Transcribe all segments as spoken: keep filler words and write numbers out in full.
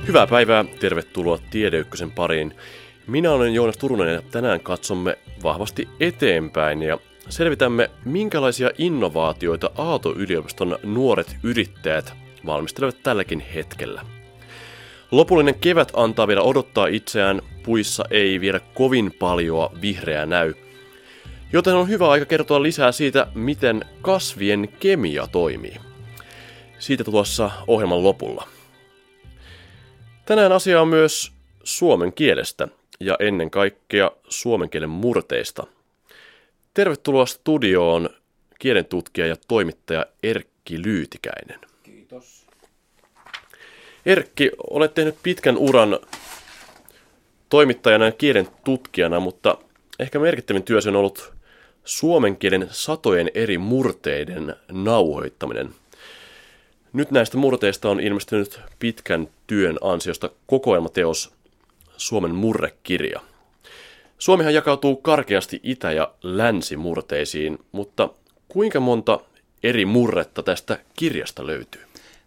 Hyvää päivää, tervetuloa Tiedeykkösen pariin. Minä olen Joonas Turunen ja tänään katsomme vahvasti eteenpäin ja selvitämme, minkälaisia innovaatioita Aalto-yliopiston nuoret yrittäjät valmistelevat tälläkin hetkellä. Lopullinen kevät antaa vielä odottaa itseään, puissa ei vielä kovin paljoa vihreää näy. Joten on hyvä aika kertoa lisää siitä, miten kasvien kemia toimii. Siitä tuossa ohjelman lopulla. Tänään asia on myös suomen kielestä ja ennen kaikkea suomen kielen murteista. Tervetuloa studioon kielentutkija ja toimittaja Erkki Lyytikäinen. Kiitos. Erkki, olet tehnyt pitkän uran toimittajana ja kielen tutkijana, mutta ehkä merkittävin työsi on ollut suomen kielen satojen eri murteiden nauhoittaminen. Nyt näistä murteista on ilmestynyt pitkän työn ansiosta kokoelmateos Suomen murrekirja. Suomihan jakautuu karkeasti itä- ja länsimurteisiin, mutta kuinka monta eri murretta tästä kirjasta löytyy?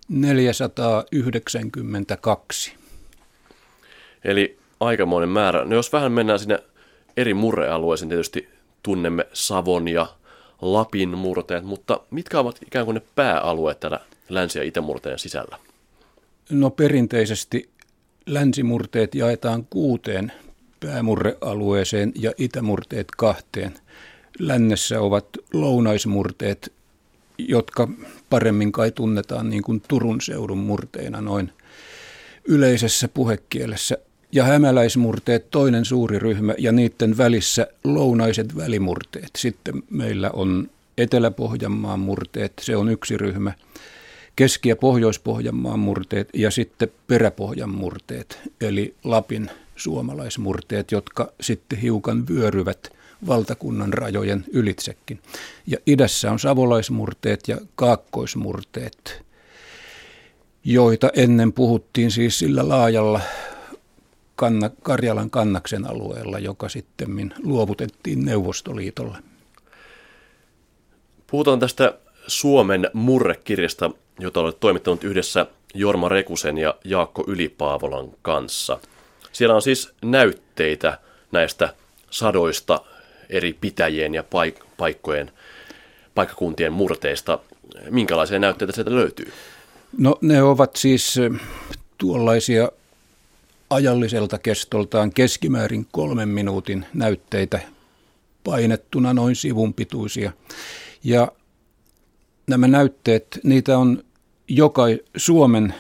neljäsataayhdeksänkymmentäkaksi. Eli aikamoinen määrä. No jos vähän mennään sinne eri murrealueisiin, tietysti tunnemme Savon ja Lapin murteet, mutta mitkä ovat ikään kuin ne pääalueet täällä länsi- ja itämurteen sisällä? No perinteisesti länsimurteet jaetaan kuuteen päämurrealueeseen ja itämurteet kahteen. Lännessä ovat lounaismurteet, jotka paremmin kai tunnetaan niin kuin Turun seudun murteina noin yleisessä puhekielessä. Ja hämäläismurteet toinen suuri ryhmä ja niiden välissä lounaiset välimurteet. Sitten meillä on Etelä-Pohjanmaan murteet, se on yksi ryhmä. Keski- ja Pohjois-Pohjanmaan murteet ja sitten Peräpohjan murteet, eli Lapin suomalaismurteet, jotka sitten hiukan vyöryvät valtakunnan rajojen ylitsekin. Ja idässä on savolaismurteet ja kaakkoismurteet, joita ennen puhuttiin siis sillä laajalla Kanna, Karjalan kannaksen alueella, joka sitten luovutettiin Neuvostoliitolle. Puhutaan tästä Suomen murrekirjasta, jota olet toimittanut yhdessä Jorma Rekusen ja Jaakko Yli-Paavolan kanssa. Siellä on siis näytteitä näistä sadoista eri pitäjien ja paik- paikkojen, paikkakuntien murteista. Minkälaisia näytteitä sieltä löytyy? No ne ovat siis tuollaisia ajalliselta kestoltaan keskimäärin kolmen minuutin näytteitä, painettuna noin sivun pituisia. Ja nämä näytteet, niitä on joka, Suomen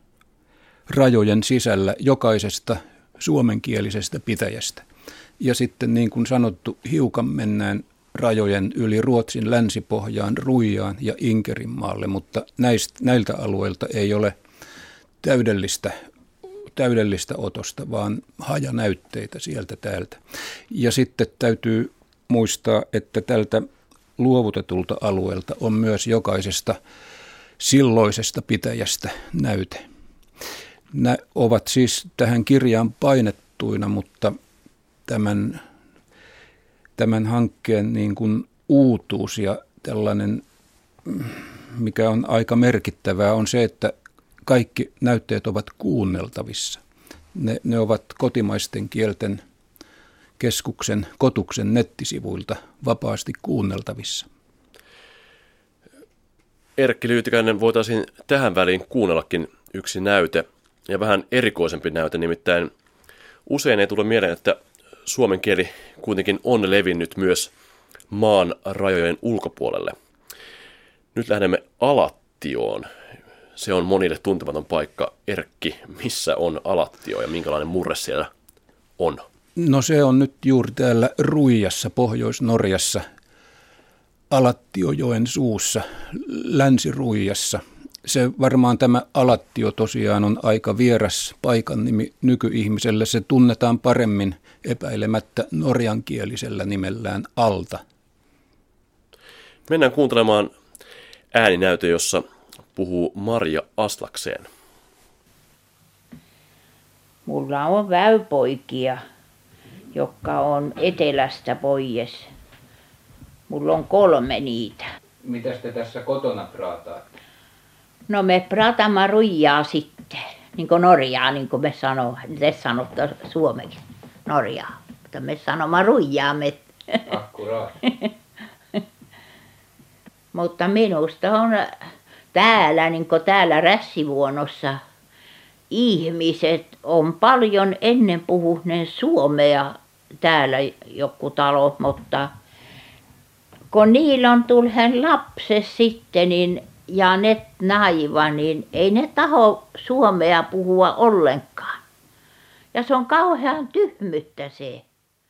rajojen sisällä jokaisesta suomenkielisestä pitäjästä. Ja sitten niin kuin sanottu, hiukan mennään rajojen yli Ruotsin länsipohjaan, Ruijaan ja Inkerinmaalle, mutta näistä, näiltä alueilta ei ole täydellistä, täydellistä otosta, vaan hajanäytteitä sieltä täältä. Ja sitten täytyy muistaa, että tältä luovutetulta alueelta on myös jokaisesta silloisesta pitäjästä näyte. Nämä ovat siis tähän kirjaan painettuina, mutta tämän, tämän hankkeen niin kuin uutuus ja tällainen, mikä on aika merkittävää, on se, että kaikki näytteet ovat kuunneltavissa. Ne, ne ovat kotimaisten kielten keskuksen Kotuksen nettisivuilta vapaasti kuunneltavissa. Erkki Lyytikäinen, voitaisiin tähän väliin kuunnellakin yksi näyte ja vähän erikoisempi näyte, nimittäin usein ei tule mieleen, että suomen kieli kuitenkin on levinnyt myös maan rajojen ulkopuolelle. Nyt lähdemme Alattioon. Se on monille tuntematon paikka. Erkki, missä on Alattio ja minkälainen murre siellä on? No se on nyt juuri täällä Ruijassa, Pohjois-Norjassa, Alattiojoen suussa, Länsi-Ruijassa. Se varmaan tämä Alattio tosiaan on aika vieras paikan nimi nykyihmiselle. Se tunnetaan paremmin epäilemättä norjankielisellä nimellään Alta. Mennään kuuntelemaan ääninäyte, jossa puhuu Marja Aslakseen. Mulla on väypoikia, jotka on etelästä pois. Mulla on kolme niitä. Mitäs te tässä kotona praataatte? No me praatamme ruijaa sitten. niin kuin Norjaa, niin kuin me sanoo, te sanotte suomeksi Norjaa, mutta me sanomme ruijaamme. Akkuraat. Mutta minusta on täällä, niin kuin täällä Rässivuonossa, ihmiset on paljon ennen puhuneet suomea täällä joku talo, mutta kun niillä on tullut lapset sitten niin, ja ne naiva, niin ei ne taho suomea puhua ollenkaan. Ja se on kauhean tyhmyyttä se.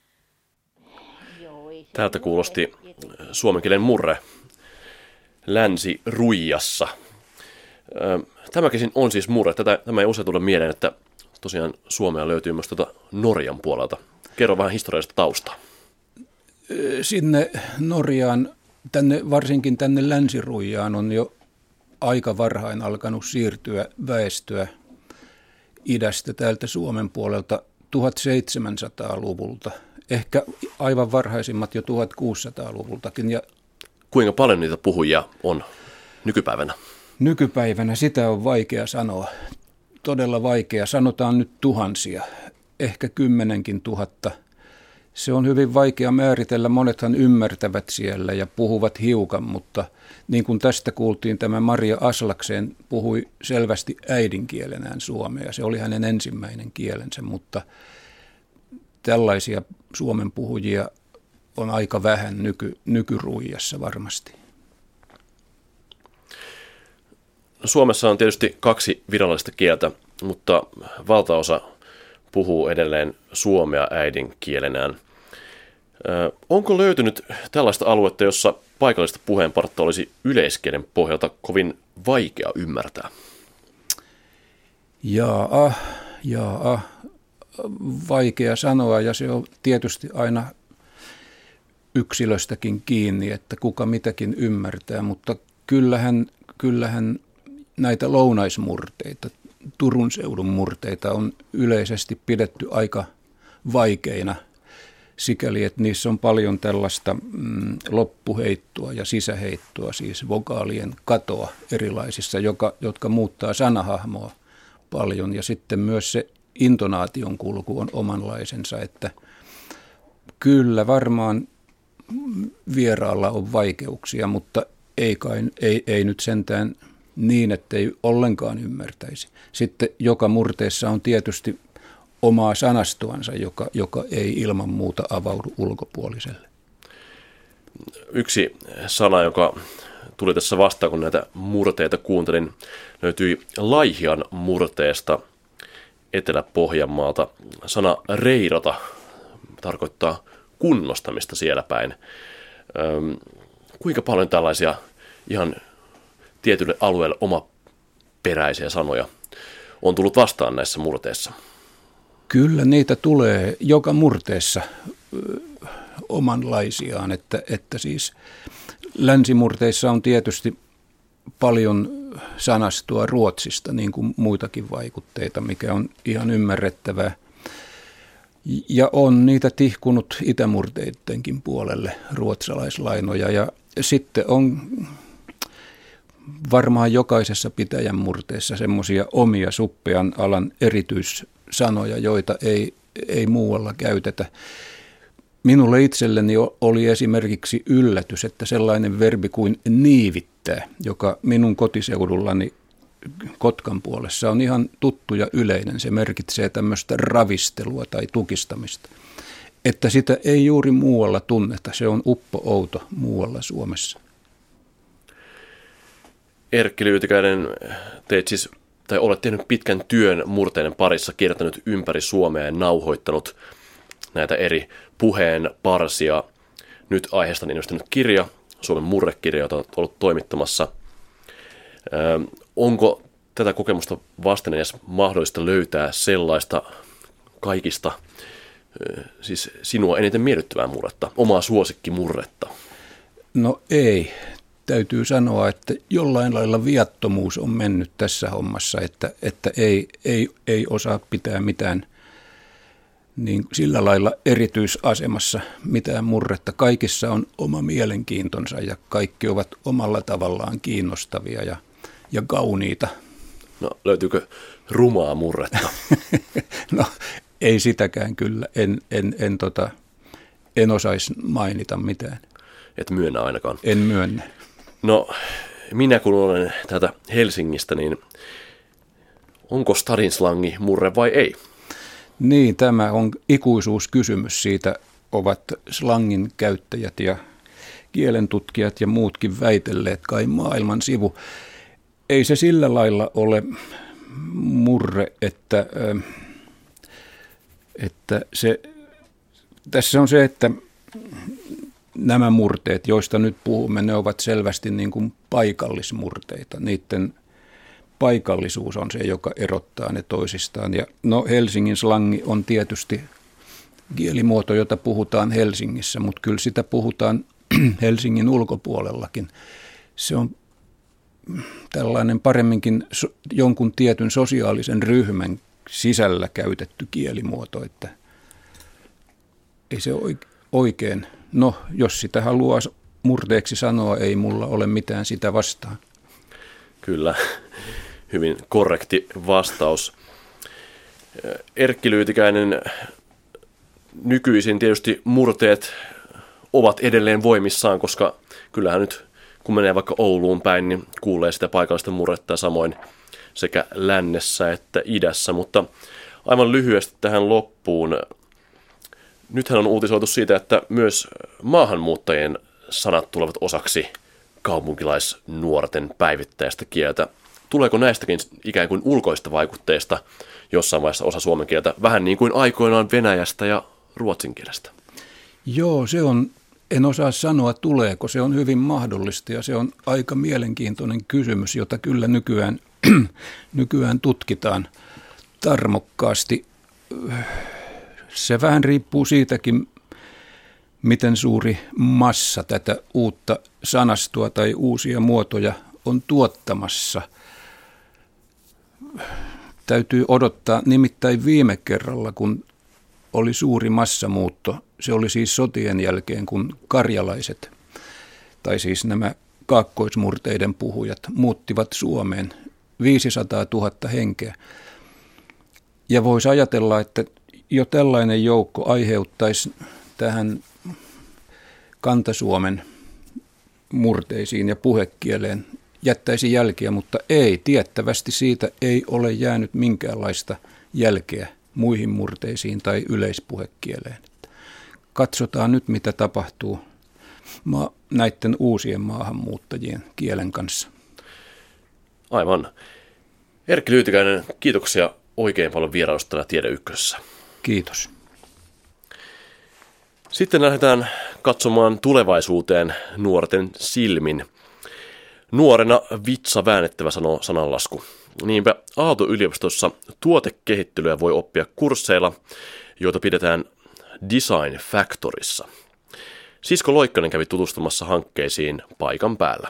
Täältä kuulosti suomen kielen murre Länsi-Ruijassa. Tämäkin on siis murre. Tätä, tämä ei usein tule mieleen, että tosiaan Suomea löytyy myös tuota Norjan puolelta. Kerro vähän historiallista taustaa. Sinne Norjaan, tänne, varsinkin tänne Länsi-Ruijaan on jo aika varhain alkanut siirtyä väestöä idästä täältä Suomen puolelta tuhatseitsemänsataaluvulta. Ehkä aivan varhaisimmat jo tuhatkuusisataaluvultakin. Ja kuinka paljon niitä puhujia on nykypäivänä? Nykypäivänä sitä on vaikea sanoa. Todella vaikea. Sanotaan nyt tuhansia, ehkä kymmenenkin tuhatta. Se on hyvin vaikea määritellä. Monethan ymmärtävät siellä ja puhuvat hiukan, mutta niin kuin tästä kuultiin, tämä Maria Aslaksen puhui selvästi äidinkielenään suomea. Se oli hänen ensimmäinen kielensä, mutta tällaisia suomen puhujia on aika vähän nyky, nykyruijassa varmasti. Suomessa on tietysti kaksi virallista kieltä, mutta valtaosa puhuu edelleen suomea äidinkielenään. Onko löytynyt tällaista aluetta, jossa paikallista puheenpartta olisi yleiskielen pohjalta kovin vaikea ymmärtää? Jaa, jaa, vaikea sanoa, ja se on tietysti aina yksilöstäkin kiinni, että kuka mitäkin ymmärtää, mutta kyllähän, kyllähän näitä lounaismurteita, Turun seudun murteita on yleisesti pidetty aika vaikeina sikäli, että niissä on paljon tällaista mm, loppuheittoa ja sisäheittoa, siis vokaalien katoa erilaisissa, joka, jotka muuttaa sanahahmoa paljon, ja sitten myös se intonaation kulku on omanlaisensa, että kyllä varmaan vieraalla on vaikeuksia, mutta ei, kai, ei, ei nyt sentään niin, ettei ollenkaan ymmärtäisi. Sitten joka murteessa on tietysti omaa sanastoansa, joka, joka ei ilman muuta avaudu ulkopuoliselle. Yksi sana, joka tuli tässä vastaan, kun näitä murteita kuuntelin, löytyi Laihian murteesta Etelä-Pohjanmaalta. Sana reirata tarkoittaa kunnostamista siellä päin. Öm, kuinka paljon tällaisia ihan tietylle alueelle omaperäisiä sanoja on tullut vastaan näissä murteissa? Kyllä niitä tulee joka murteessa ö, omanlaisiaan, että, että siis länsimurteissa on tietysti paljon sanastoa ruotsista, niin kuin muitakin vaikutteita, mikä on ihan ymmärrettävää. Ja on niitä tihkunut itämurteidenkin puolelle ruotsalaislainoja, ja sitten on varmaan jokaisessa pitäjän murteessa semmoisia omia suppean alan erityissanoja, joita ei, ei muualla käytetä. Minulle itselleni oli esimerkiksi yllätys, että sellainen verbi kuin niivittää, joka minun kotiseudullani Kotkan puolessa on ihan tuttu ja yleinen. Se merkitsee tämmöistä ravistelua tai tukistamista. Että sitä ei juuri muualla tunneta. Se on uppo-outo muualla Suomessa. Erkki Lyytikäinen, teit siis, tai olet tehnyt pitkän työn murteiden parissa, kiertänyt ympäri Suomea ja nauhoittanut näitä eri puheen parsia. Nyt aiheesta on ilmestynyt kirja, Suomen murrekirja, jota olet ollut toimittamassa. Ö, onko tätä kokemusta vasten edes mahdollista löytää sellaista kaikista, ö, siis sinua eniten miellyttävää murretta, omaa suosikkimurretta? No ei. Täytyy sanoa, että jollain lailla viattomuus on mennyt tässä hommassa, että, että ei, ei, ei osaa pitää mitään niin sillä lailla erityisasemassa mitään murretta. Kaikissa on oma mielenkiintonsa ja kaikki ovat omalla tavallaan kiinnostavia ja, ja kauniita. No, löytyykö rumaa murretta? No ei sitäkään kyllä, en, en, en, tota, en osaisi mainita mitään. Et myönnä ainakaan. En myönnä. No minä kun olen täältä Helsingistä, niin onko stadin slangi murre vai ei? Niin, tämä on ikuisuuskysymys. Siitä ovat slangin käyttäjät ja kielentutkijat ja muutkin väitelleet kai maailman sivu. Ei se sillä lailla ole murre, että, että se, tässä on se, että nämä murteet, joista nyt puhumme, ne ovat selvästi niin kuin paikallismurteita. Niiden paikallisuus on se, joka erottaa ne toisistaan. Ja no Helsingin slangi on tietysti kielimuoto, jota puhutaan Helsingissä, mutta kyllä sitä puhutaan Helsingin ulkopuolellakin. Se on tällainen paremminkin so, jonkun tietyn sosiaalisen ryhmän sisällä käytetty kielimuoto, että ei se oikein, no jos sitä haluaa murteeksi sanoa, ei mulla ole mitään sitä vastaan. Kyllä, hyvin korrekti vastaus. Erkki Lyytikäinen, nykyisin tietysti murteet ovat edelleen voimissaan, koska kyllähän nyt kun menee vaikka Ouluun päin, niin kuulee sitä paikallista murretta samoin sekä lännessä että idässä. Mutta aivan lyhyesti tähän loppuun. Nythän on uutisoitu siitä, että myös maahanmuuttajien sanat tulevat osaksi kaupunkilaisnuorten päivittäistä kieltä. Tuleeko näistäkin ikään kuin ulkoista vaikutteista jossain vaiheessa osa suomen kieltä, vähän niin kuin aikoinaan venäjästä ja ruotsin kielestä? Joo, se on, en osaa sanoa tuleeko, se on hyvin mahdollista ja se on aika mielenkiintoinen kysymys, jota kyllä nykyään, nykyään tutkitaan tarmokkaasti. Se vähän riippuu siitäkin, miten suuri massa tätä uutta sanastoa tai uusia muotoja on tuottamassa. Täytyy odottaa, nimittäin viime kerralla, kun oli suuri massamuutto, se oli siis sotien jälkeen, kun karjalaiset, tai siis nämä kaakkoismurteiden puhujat, muuttivat Suomeen viisisataatuhatta henkeä. Ja voisi ajatella, että jo tällainen joukko aiheuttaisi tähän Kanta-Suomen murteisiin ja puhekieleen, jättäisi jälkiä, mutta ei, tiettävästi siitä ei ole jäänyt minkäänlaista jälkeä muihin murteisiin tai yleispuhekieleen. Katsotaan nyt, mitä tapahtuu ma- näiden uusien maahanmuuttajien kielen kanssa. Aivan. Erkki Lyytikäinen, kiitoksia oikein paljon vierailusta täällä Tiede Ykkösessä. Kiitos. Sitten lähdetään katsomaan tulevaisuuteen nuorten silmin. Nuorena vitsa väännettävä sanoo sananlasku. Niinpä Aalto-yliopistossa tuotekehittelyä voi oppia kursseilla, joita pidetään Design Factorissa. Sisko Loikkanen kävi tutustumassa hankkeisiin paikan päällä.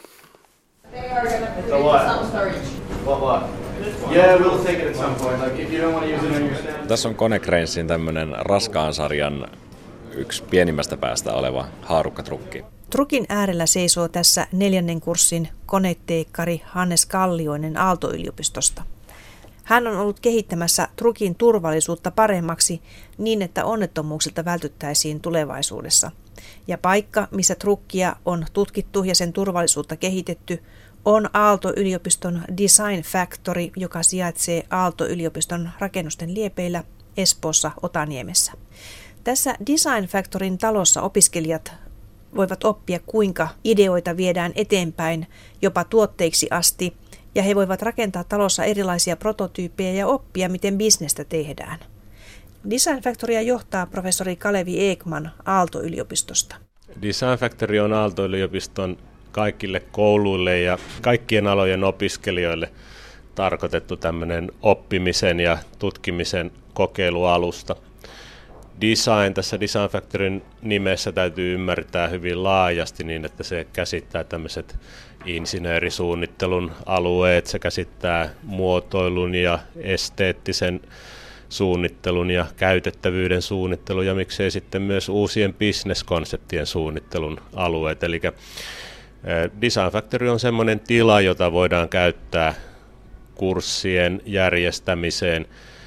Tässä on Konecranesin tämmöinen raskaan sarjan yksi pienimmästä päästä oleva haarukkatrukki. Trukin äärellä seisoo tässä neljännen kurssin koneteekkari Hannes Kallioinen Aalto-yliopistosta. Hän on ollut kehittämässä trukin turvallisuutta paremmaksi niin, että onnettomuuksilta vältyttäisiin tulevaisuudessa. Ja paikka, missä trukkia on tutkittu ja sen turvallisuutta kehitetty, on Aalto-yliopiston Design Factory, joka sijaitsee Aalto-yliopiston rakennusten liepeillä Espoossa Otaniemessä. Tässä Design Factoryn talossa opiskelijat voivat oppia, kuinka ideoita viedään eteenpäin jopa tuotteiksi asti, ja he voivat rakentaa talossa erilaisia prototyyppejä ja oppia, miten bisnestä tehdään. Design Factorya johtaa professori Kalevi Ekman Aalto-yliopistosta. Design Factory on Aalto-yliopiston kaikille kouluille ja kaikkien alojen opiskelijoille tarkoitettu tämmöinen oppimisen ja tutkimisen kokeilualusta. Design tässä Design Factoryn nimessä täytyy ymmärtää hyvin laajasti niin, että se käsittää tämmöiset insinöörisuunnittelun alueet, se käsittää muotoilun ja esteettisen suunnittelun ja käytettävyyden suunnittelun ja miksei sitten myös uusien bisneskonseptien suunnittelun alueet. Eli Design Factory on semmoinen tila, jota voidaan käyttää kurssien järjestämiseen.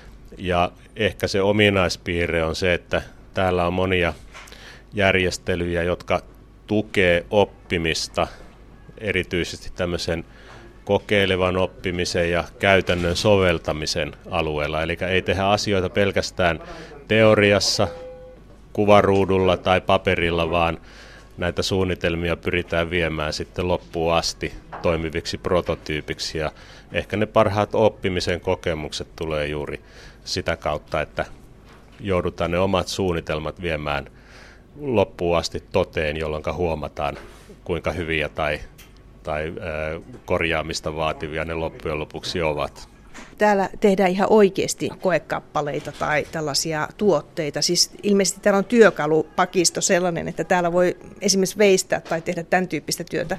Ja ehkä se ominaispiirre on se, että täällä on monia järjestelyjä, jotka tukee oppimista, erityisesti tämmöisen kokeilevan oppimisen ja käytännön soveltamisen alueella. Eli ei tehdä asioita pelkästään teoriassa, kuvaruudulla tai paperilla, vaan näitä suunnitelmia pyritään viemään sitten loppuun asti toimiviksi prototyypiksi. Ja ehkä ne parhaat oppimisen kokemukset tulee juuri sitä kautta, että joudutaan ne omat suunnitelmat viemään loppuun asti toteen, jolloin huomataan, kuinka hyviä tai, tai ää, korjaamista vaativia ne loppujen lopuksi ovat. Täällä tehdään ihan oikeasti koekappaleita tai tällaisia tuotteita. Siis ilmeisesti täällä on työkalupakisto sellainen, että täällä voi esimerkiksi veistää tai tehdä tämän tyyppistä työtä.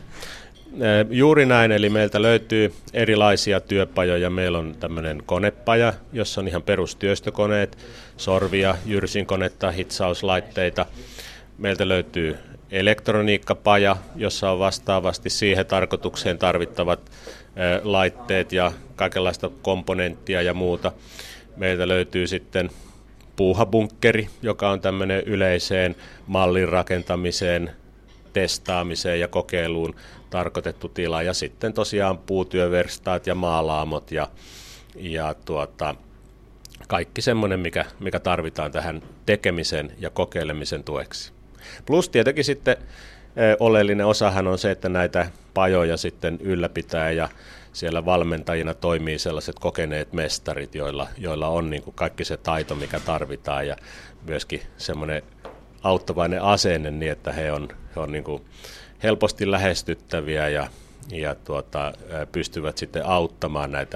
Juuri näin, eli meiltä löytyy erilaisia työpajoja. Meillä on tämmöinen konepaja, jossa on ihan perustyöstökoneet, sorvia, jyrsinkonetta, hitsauslaitteita. Meiltä löytyy elektroniikkapaja, jossa on vastaavasti siihen tarkoitukseen tarvittavat laitteet ja kaikenlaista komponenttia ja muuta. Meiltä löytyy sitten puuhabunkkeri, joka on tämmöinen yleiseen mallin rakentamiseen, testaamiseen ja kokeiluun tarkoitettu tila. Ja sitten tosiaan puutyöverstaat ja maalaamot ja, ja tuota, kaikki semmoinen, mikä, mikä tarvitaan tähän tekemisen ja kokeilemisen tueksi. Plus tietenkin sitten oleellinen osahan on se, että näitä pajoja sitten ylläpitää ja siellä valmentajina toimii sellaiset kokeneet mestarit, joilla, joilla on niin kuin kaikki se taito, mikä tarvitaan ja myöskin semmoinen auttavainen asenne niin, että he on, he on niin kuin helposti lähestyttäviä ja, ja tuota, pystyvät sitten auttamaan näitä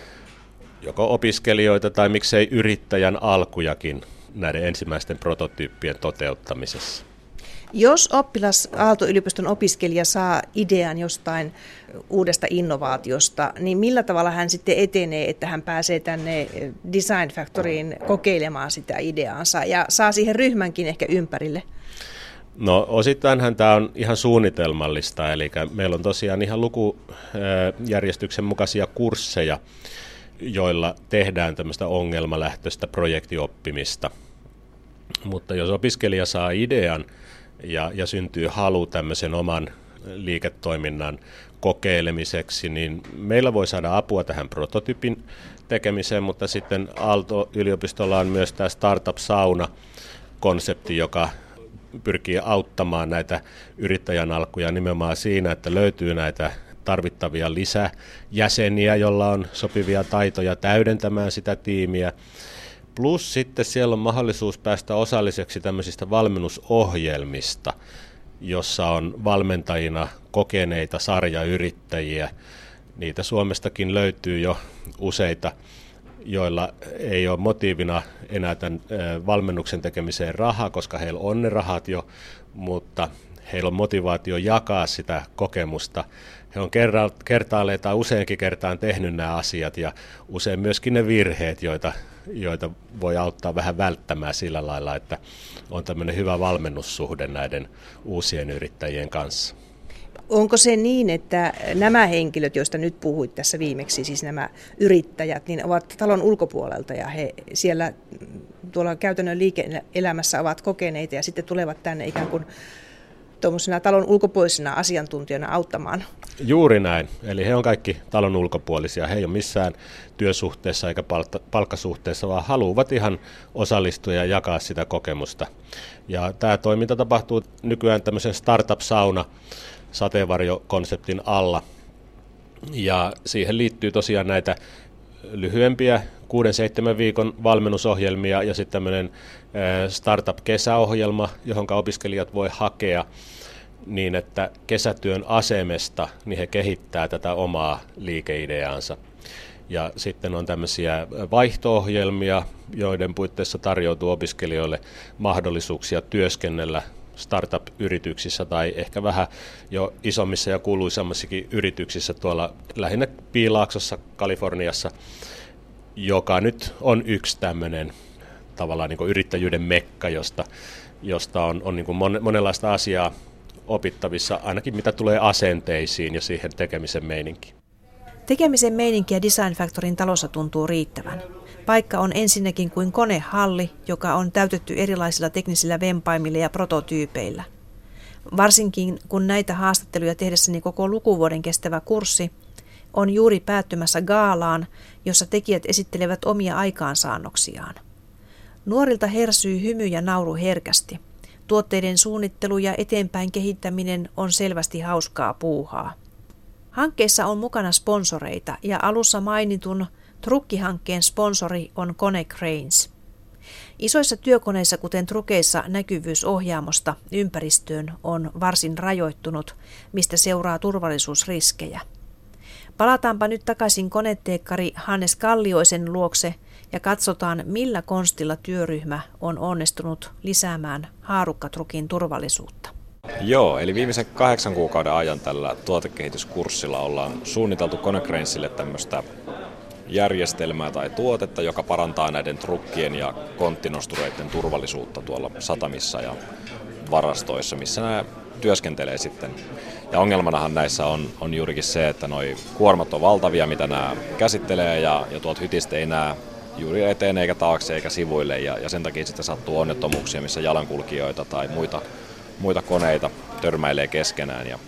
joko opiskelijoita tai miksei yrittäjän alkujakin näiden ensimmäisten prototyyppien toteuttamisessa. Jos oppilas, Aalto-yliopiston opiskelija saa idean jostain uudesta innovaatiosta, niin millä tavalla hän sitten etenee, että hän pääsee tänne Design Factoryin kokeilemaan sitä ideaansa ja saa siihen ryhmänkin ehkä ympärille? No osittainhan tämä on ihan suunnitelmallista, eli meillä on tosiaan ihan lukujärjestyksen mukaisia kursseja, joilla tehdään tämmöistä ongelmalähtöistä projektioppimista. Mutta jos opiskelija saa idean ja, ja syntyy halu tämmöisen oman liiketoiminnan kokeilemiseksi, niin meillä voi saada apua tähän prototyypin tekemiseen, mutta sitten Aalto-yliopistolla on myös tämä Startup-sauna-konsepti, joka pyrkii auttamaan näitä yrittäjän alkuja nimenomaan siinä, että löytyy näitä tarvittavia lisäjäseniä, joilla on sopivia taitoja täydentämään sitä tiimiä. Plus sitten siellä on mahdollisuus päästä osalliseksi tämmöisistä valmennusohjelmista, jossa on valmentajina kokeneita sarjayrittäjiä. Niitä Suomestakin löytyy jo useita, joilla ei ole motiivina enää tämän valmennuksen tekemiseen rahaa, koska heillä on ne rahat jo, mutta heillä on motivaatio jakaa sitä kokemusta. He on kertaalleen tai useinkin kertaan tehnyt nämä asiat ja usein myöskin ne virheet, joita, joita voi auttaa vähän välttämään sillä lailla, että on tämmöinen hyvä valmennussuhde näiden uusien yrittäjien kanssa. Onko se niin, että nämä henkilöt, joista nyt puhuit tässä viimeksi, siis nämä yrittäjät, niin ovat talon ulkopuolelta ja he siellä tuolla käytännön liike-elämässä ovat kokeneita ja sitten tulevat tänne ikään kuin tuommoisena talon ulkopuolisena asiantuntijana auttamaan? Juuri näin. Eli he on kaikki talon ulkopuolisia. He ei ole missään työsuhteessa eikä palkkasuhteessa, vaan haluavat ihan osallistua ja jakaa sitä kokemusta. Ja tämä toiminta tapahtuu nykyään tämmöisen startup-sauna sateenvarjokonseptin alla. Ja siihen liittyy tosiaan näitä lyhyempiä kuuden seitsemän viikon valmennusohjelmia ja sitten tämmöinen startup-kesäohjelma, johon opiskelijat voi hakea niin, että kesätyön asemesta niin he kehittää tätä omaa liikeideaansa. Ja sitten on tämmöisiä vaihto-ohjelmia, joiden puitteissa tarjoutuu opiskelijoille mahdollisuuksia työskennellä startup-yrityksissä tai ehkä vähän jo isommissa ja kuuluisammissakin yrityksissä tuolla lähinnä Piilaaksossa, Kaliforniassa, joka nyt on yksi tämmöinen tavallaan niin kuin yrittäjyyden mekka, josta, josta on, on niin kuin mon, monenlaista asiaa opittavissa, ainakin mitä tulee asenteisiin ja siihen tekemisen meininkiin. Tekemisen meininkiä Design Factoryn talossa tuntuu riittävän. Paikka on ensinnäkin kuin konehalli, joka on täytetty erilaisilla teknisillä vempaimilla ja prototyypeillä. Varsinkin kun näitä haastatteluja tehdessäni koko lukuvuoden kestävä kurssi on juuri päättymässä gaalaan, jossa tekijät esittelevät omia aikaansaannoksiaan. Nuorilta hersyy hymy ja nauru herkästi. Tuotteiden suunnittelu ja eteenpäin kehittäminen on selvästi hauskaa puuhaa. Hankkeessa on mukana sponsoreita ja alussa mainitun trukkihankkeen sponsori on Konecranes. Isoissa työkoneissa, kuten trukeissa, näkyvyys ohjaamosta ympäristöön on varsin rajoittunut, mistä seuraa turvallisuusriskejä. Palataanpa nyt takaisin koneteekkari Hannes Kallioisen luokse ja katsotaan, millä konstilla työryhmä on onnistunut lisäämään haarukkatrukin turvallisuutta. Joo, eli viimeisen kahdeksan kuukauden ajan tällä tuotekehityskurssilla ollaan suunniteltu Konecranesille tämmöistä järjestelmää tai tuotetta, joka parantaa näiden trukkien ja konttinostureiden turvallisuutta tuolla satamissa ja varastoissa, missä nämä työskentelee sitten. Ja ongelmanahan näissä on, on juurikin se, että noi kuormat on valtavia, mitä nämä käsittelee, ja, ja tuolta hytistä ei näe juuri eteen eikä taakse eikä sivuille, ja, ja sen takia sitten sattuu onnettomuuksia, missä jalankulkijoita tai muita, muita koneita törmäilee keskenään. Ja,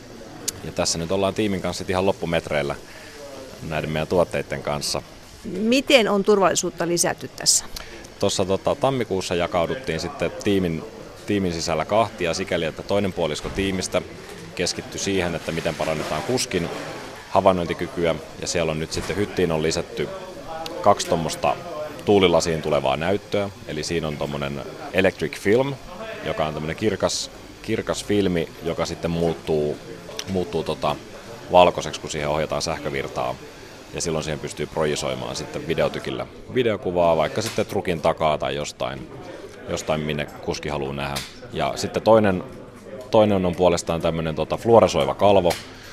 ja tässä nyt ollaan tiimin kanssa ihan loppumetreillä näiden meidän tuotteiden kanssa. Miten on turvallisuutta lisätty tässä? Tuossa tota, tammikuussa jakauduttiin sitten tiimin, tiimin sisällä kahtia sikäli, että toinen puolisko tiimistä keskittyi siihen, että miten parannetaan kuskin havainnointikykyä, ja siellä on nyt sitten hyttiin on lisätty kaksi tuommoista tuulilasiin tulevaa näyttöä, eli siinä on tuommoinen electric film, joka on tämmöinen kirkas, kirkas filmi, joka sitten muuttuu, muuttuu tota valkoiseksi, kun siihen ohjataan sähkövirtaa, ja silloin siihen pystyy projisoimaan sitten videotykillä videokuvaa, vaikka sitten trukin takaa tai jostain, jostain minne kuski haluaa nähdä. Ja sitten toinen, toinen on puolestaan tämmöinen tota fluoresoiva kalvo,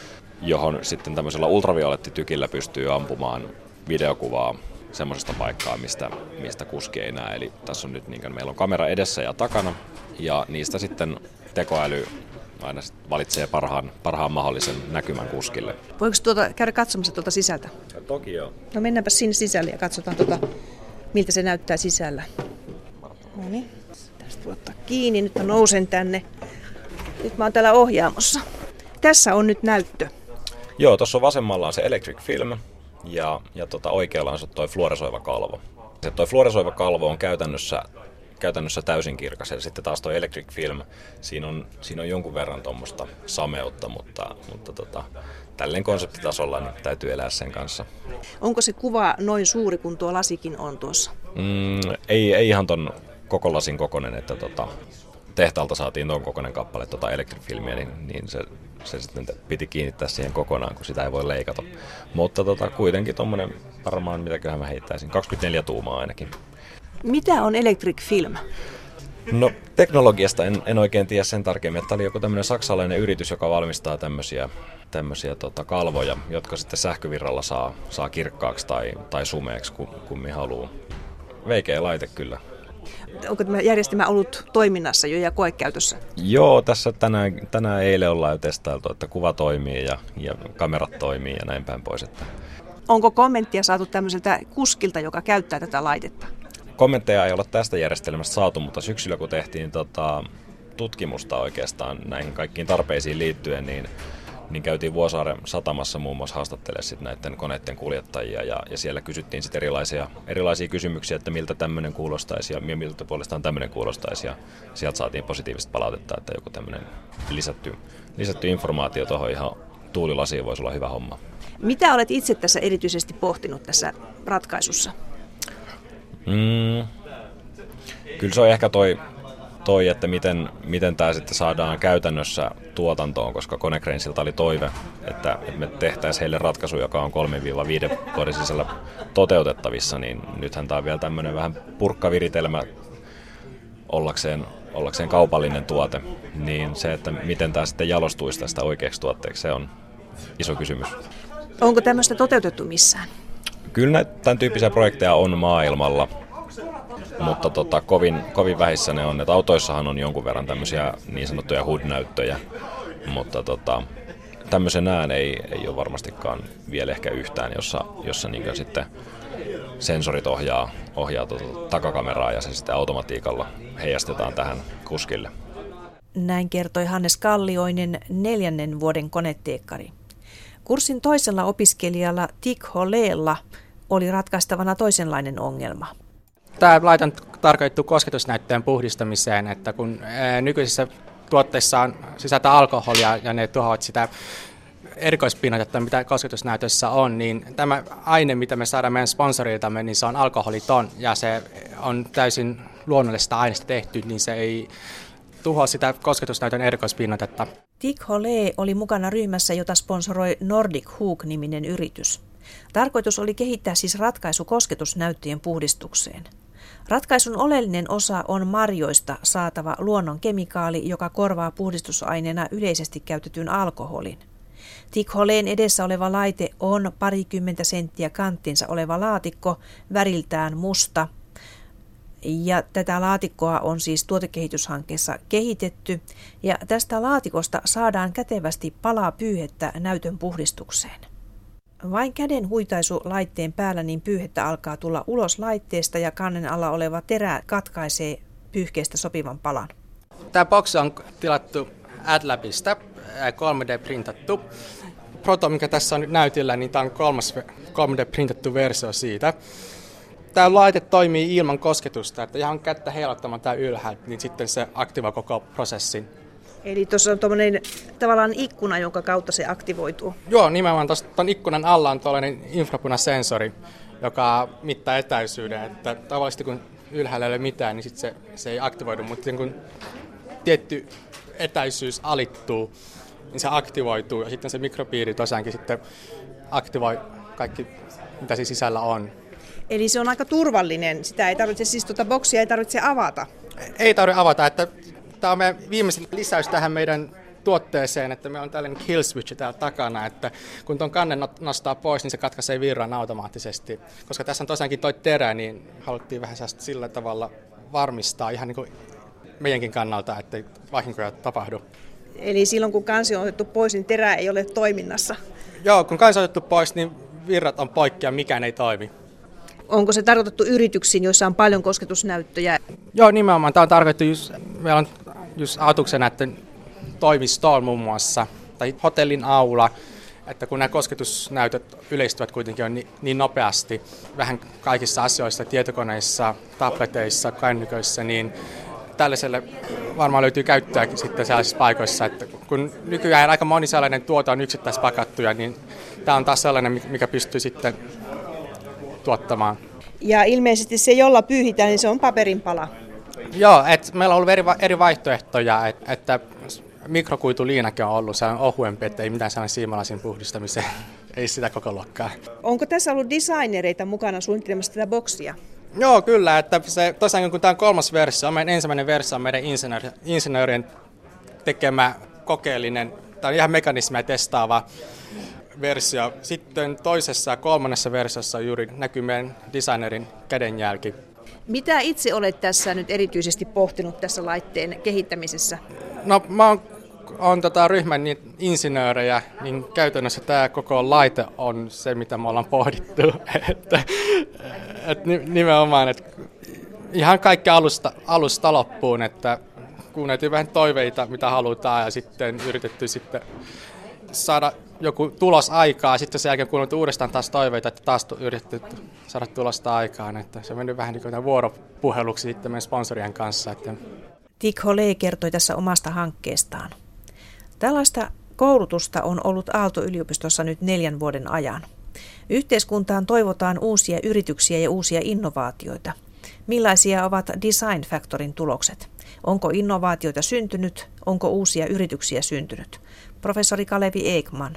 johon sitten tämmöisellä ultraviolettitykillä pystyy ampumaan videokuvaa semmoisesta paikkaa, mistä, mistä kuski ei näe. Eli tässä on nyt niin kuin, meillä on kamera edessä ja takana, ja niistä sitten tekoäly aina valitsee parhaan, parhaan mahdollisen näkymän kuskille. Voiko tuota, käydä katsomassa tuota sisältä? Ja toki joo. No mennäänpä sinne sisälle ja katsotaan, tuota, miltä se näyttää sisällä. No niin, tästä voi ottaa kiinni. Nyt mä nousen tänne. Nyt mä oon täällä ohjaamossa. Tässä on nyt näyttö. Joo, tuossa on vasemmalla on se electric film ja, ja tota, oikealla on se toi fluoresoiva kalvo. Se toi fluoresoiva kalvo on käytännössä käytännössä täysin kirkas, ja sitten taas tuo electric film, siinä on, siinä on jonkun verran tuommoista sameutta, mutta, mutta tota, tälleen konseptitasolla niin täytyy elää sen kanssa. Onko se kuva noin suuri kuin tuo lasikin on tuossa? Mm, ei, ei ihan ton koko lasin kokoinen, että tota, tehtaalta saatiin tuon kokoinen kappale tota electric filmiä, niin, niin se, se sitten piti kiinnittää siihen kokonaan, kun sitä ei voi leikata. Mutta tota, kuitenkin tuommoinen varmaan, mitäköhän mä heittäisin, kaksikymmentäneljä tuumaa ainakin. Mitä on electric film? No teknologiasta en, en oikein tiedä sen tarkemmin, että oli joku tämmöinen saksalainen yritys, joka valmistaa tämmöisiä, tämmöisiä tota, kalvoja, jotka sitten sähkövirralla saa, saa kirkkaaksi tai, tai sumeeksi, kun, kummin haluaa. Veikeä laite kyllä. Onko tämä järjestelmä ollut toiminnassa jo ja koekäytössä? Joo, tässä tänään, tänään eilen ollaan jo testailtu, että kuva toimii ja, ja kamerat toimii ja näin päin pois. Että... Onko kommenttia saatu tämmöiseltä kuskilta, joka käyttää tätä laitetta? Kommentteja ei ole tästä järjestelmästä saatu, mutta syksyllä kun tehtiin tota, tutkimusta oikeastaan näihin kaikkiin tarpeisiin liittyen, niin, niin käytiin Vuosaaren satamassa muun muassa haastattelemaan sit näiden koneiden kuljettajia, ja, ja siellä kysyttiin sit erilaisia, erilaisia kysymyksiä, että miltä tämmöinen kuulostaisi ja miltä puolestaan tämmöinen kuulostaisi, ja sieltä saatiin positiivista palautetta, että joku tämmöinen lisätty, lisätty informaatio tuohon ihan tuulilasiin voisi olla hyvä homma. Mitä olet itse tässä erityisesti pohtinut tässä ratkaisussa? Mm. Kyllä se on ehkä toi, toi että miten, miten tämä sitten saadaan käytännössä tuotantoon, koska Konecranesilta oli toive, että, että me tehtäisiin heille ratkaisu, joka on kolme viiden vuoden sisällä toteutettavissa, niin nythän tämä on vielä tämmöinen vähän purkkaviritelmä ollakseen, ollakseen kaupallinen tuote, niin se, että miten tämä sitten jalostuisi tästä oikeaksi tuotteeksi, se on iso kysymys. Onko tämmöistä toteutettu missään? Kyllä näitä tämän tyyppisiä projekteja on maailmalla, mutta tota, kovin, kovin vähissä ne on. Et autoissahan on jonkun verran tämmöisiä niin sanottuja H U D-näyttöjä, mutta tota, tämmöisenään ei, ei ole varmastikaan vielä ehkä yhtään, jossa, jossa niin sitten sensorit ohjaa, ohjaa tuota takakameraa ja se sitten automatiikalla heijastetaan tähän kuskille. Näin kertoi Hannes Kallioinen, neljännen vuoden koneteekkari. Kurssin toisella opiskelijalla Tik Holeella oli ratkaistavana toisenlainen ongelma. Tämä laite on tarkoitettu kosketusnäytteen puhdistamiseen, että kun nykyisissä tuotteissa on sisältää alkoholia ja ne tuhoavat sitä erikoispinnoitetta, mitä kosketusnäytössä on, niin tämä aine, mitä me saadaan meidän sponsoriltamme, niin se on alkoholiton ja se on täysin luonnollista aineesta tehty, niin se ei tuhoa sitä kosketusnäytön erikoispinnoitetta. Tik Holee oli mukana ryhmässä, jota sponsoroi Nordic Hook-niminen yritys. Tarkoitus oli kehittää siis ratkaisu kosketusnäyttöjen puhdistukseen. Ratkaisun oleellinen osa on marjoista saatava luonnon kemikaali, joka korvaa puhdistusaineena yleisesti käytetyn alkoholin. Tik Holeen edessä oleva laite on parikymmentä senttiä kanttinsa oleva laatikko, väriltään musta. Ja tätä laatikkoa on siis tuotekehityshankkeessa kehitetty, ja tästä laatikosta saadaan kätevästi palaa pyyhettä näytön puhdistukseen. Vain käden huitaisu laitteen päällä, niin pyyhettä alkaa tulla ulos laitteesta ja kannen alla oleva terä katkaisee pyyhkeestä sopivan palan. Tämä boksi on tilattu AdLabista, kolme D-printattu. Proto, mikä tässä on nyt näytillä, niin tämä on kolmas kolme D-printattu versio siitä. Tämä laite toimii ilman kosketusta, että ihan kättä heilottamaan tämä ylhäältä, niin sitten se aktivoi koko prosessin. Eli tuossa on tuommoinen tavallaan ikkuna, jonka kautta se aktivoituu. Joo, nimenomaan tuon ikkunan alla on tuollainen infrapunasensori, joka mittaa etäisyyden. Että tavallisesti kun ylhäällä ei ole mitään, niin sit se, se ei aktivoidu, mutta kun tietty etäisyys alittuu, niin se aktivoituu ja sitten se mikropiiri tosiaankin sitten aktivoi kaikki, mitä siinä sisällä on. Eli se on aika turvallinen. Sitä ei tarvitse, siis tuota boksia ei tarvitse avata. Ei tarvitse avata, että tämä on meidän viimeisin lisäys tähän meidän tuotteeseen, että meillä on tällainen kill switch täällä takana, että kun tuon kannen nostaa pois, niin se katkaisee virran automaattisesti. Koska tässä on tosiaankin toi terä, niin haluttiin vähän sillä tavalla varmistaa ihan niin kuin meidänkin kannalta, ettei vahinkoja tapahdu. Eli silloin kun kansi on otettu pois, niin terä ei ole toiminnassa? Joo, kun kansi on otettu pois, niin virrat on poikki ja mikään ei toimi. Onko se tarkoitettu yrityksiin, joissa on paljon kosketusnäyttöjä? Joo, nimenomaan. Tämä on tarkoitettu just, meillä on just ajatuksena, että toimistoon muun muassa, tai hotellin aula, että kun nämä kosketusnäytöt yleistyvät kuitenkin on niin, niin nopeasti, vähän kaikissa asioissa, tietokoneissa, tableteissa, kännyköissä, niin tällaiselle varmaan löytyy käyttöä sitten sellaisissa paikoissa, että kun nykyään aika moni sellainen tuote on yksittäispakattuja, niin tämä on taas sellainen, mikä pystyy sitten tuottamaan. Ja ilmeisesti se, jolla pyyhitään, niin se on paperinpala. Joo, että meillä on ollut eri, eri vaihtoehtoja, että, että mikrokuituliinakin on ollut, se on ohuempi, että ei mitään sellainen siimalasin puhdistamiseen, ei sitä koko luokkaa. Onko tässä ollut designereita mukana suunnittelemassa tätä boksia? Joo, kyllä, että se tosiaan kun tämä on kolmas versio, on meidän ensimmäinen versio on meidän insinööri, insinöörien tekemä kokeellinen, tämä on ihan mekanismeja testaava versio. Sitten toisessa ja kolmannessa versiossa juuri näkyy meidän designerin kädenjälki. Mitä itse olet tässä nyt erityisesti pohtinut tässä laitteen kehittämisessä? No mä oon, oon tota ryhmän niin insinöörejä, niin käytännössä tämä koko laite on se, mitä me ollaan pohdittu. että, et nimenomaan, että ihan kaikki alusta, alusta loppuun, että kuunneltiin vähän toiveita, mitä halutaan, ja sitten yritetty sitten saada joku tulos aikaa, sitten sen jälkeen kuunneltu uudestaan taas toiveita, että taas yritetty saada tulosta aikaan. Että se on mennyt vähän niin kuin vuoropuheluksi sitten meidän sponsorien kanssa. Että Tik Holee kertoi tässä omasta hankkeestaan. Tällaista koulutusta on ollut Aalto-yliopistossa nyt neljän vuoden ajan. Yhteiskuntaan toivotaan uusia yrityksiä ja uusia innovaatioita. Millaisia ovat Design Factorin tulokset? Onko innovaatioita syntynyt? Onko uusia yrityksiä syntynyt? Professori Kalevi Ekman.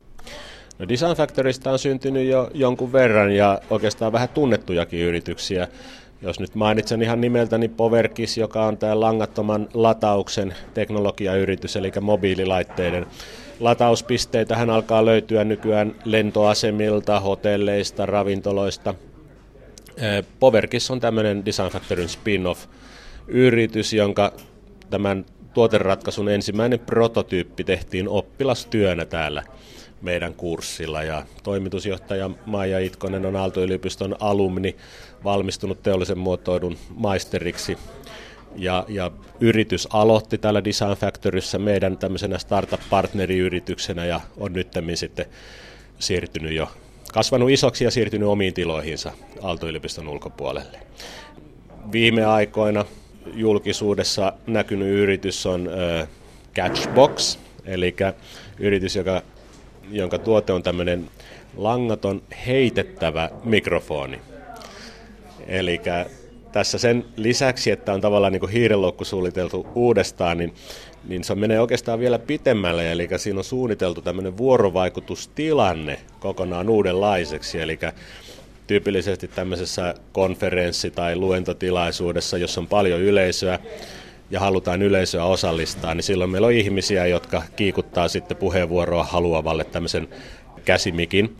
No Design Factorista on syntynyt jo jonkun verran ja oikeastaan vähän tunnettujakin yrityksiä. Jos nyt mainitsen ihan nimeltä, niin Powerkis, joka on tämä langattoman latauksen teknologiayritys, eli mobiililaitteiden latauspisteitähän alkaa löytyä nykyään lentoasemilta, hotelleista, ravintoloista. Powerkis on tämmöinen Design Factorin spin-off-yritys, jonka tämän tuoteratkaisun ensimmäinen prototyyppi tehtiin oppilastyönä täällä meidän kurssilla. Ja toimitusjohtaja Maija Itkonen on Aalto-yliopiston alumni, valmistunut teollisen muotoilun maisteriksi. Ja, ja yritys aloitti täällä Design Factoryssä meidän tämmöisenä startup-partneriyrityksenä ja on nyttemmin sitten siirtynyt jo, kasvanut isoksi ja siirtynyt omiin tiloihinsa Aalto-yliopiston ulkopuolelle. Viime aikoina julkisuudessa näkynyt yritys on äh, Catchbox, eli yritys, joka, jonka tuote on tämmöinen langaton heitettävä mikrofoni. Eli tässä sen lisäksi, että on tavallaan niin kuin hiirenloukku suunniteltu uudestaan, niin, niin se menee oikeastaan vielä pitemmälle. Eli siinä on suunniteltu tämmöinen vuorovaikutustilanne kokonaan uudenlaiseksi. Eli tyypillisesti tämmöisessä konferenssi- tai luentotilaisuudessa, jossa on paljon yleisöä ja halutaan yleisöä osallistaa, niin silloin meillä on ihmisiä, jotka kiikuttaa sitten puheenvuoroa haluavalle tämmöisen käsimikin.